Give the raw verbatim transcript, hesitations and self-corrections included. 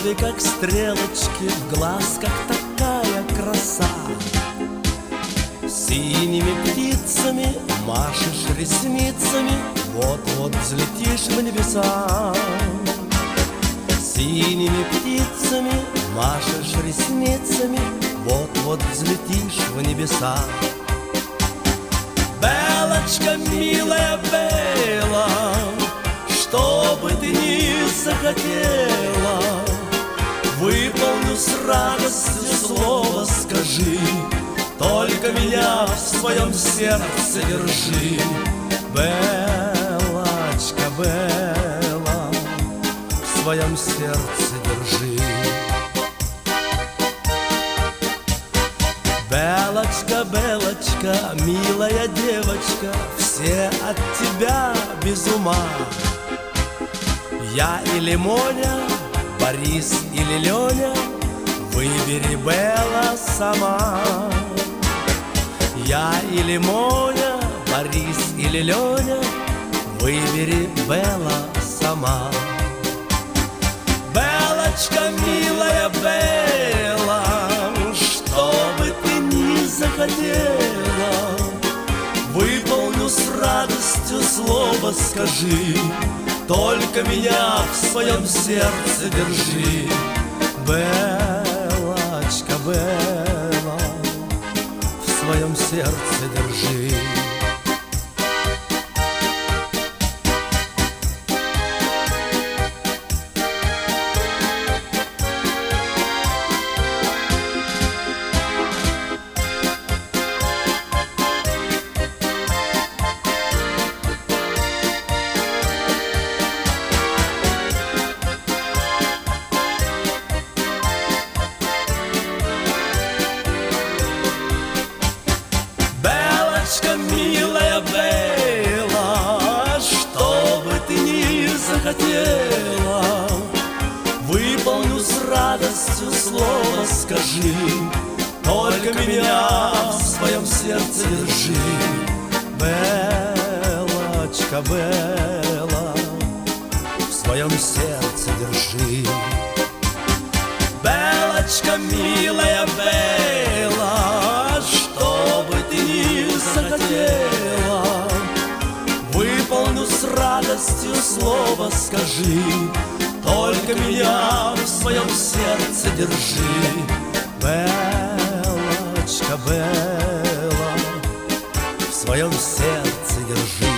брови, как стрелочки, в глазках такая краса. Синими птицами машешь ресницами, вот-вот взлетишь в небеса. Синими птицами машешь ресницами, вот-вот взлетишь в небеса. Белочка, милая Бела, что бы ты ни захотела, выполню с радостью слово, скажи, только меня в своем сердце держи. Белочка, Бела, в своем сердце держи. Белочка, Белочка, милая девочка, все от тебя без ума. Я или Моня, Борис или Леня, выбери, Бела, сама. Я или Моня, Борис или Леня, выбери, Бела, сама. Белочка, милая Бела, что бы ты ни захотела, выполню с радостью слово, скажи, только меня в своем сердце держи. Белочка, Бела, в своем сердце держи. Милая Бела, что бы ты ни захотела, выполню с радостью слово, скажи, только меня в своем сердце держи. Белочка, Бела, в своем сердце держи. Белочка, милая Бела, что бы ты ни захотела, выполню с радостью слово, скажи, только меня в своем сердце держи. Белочка, Бела, в своем сердце держи.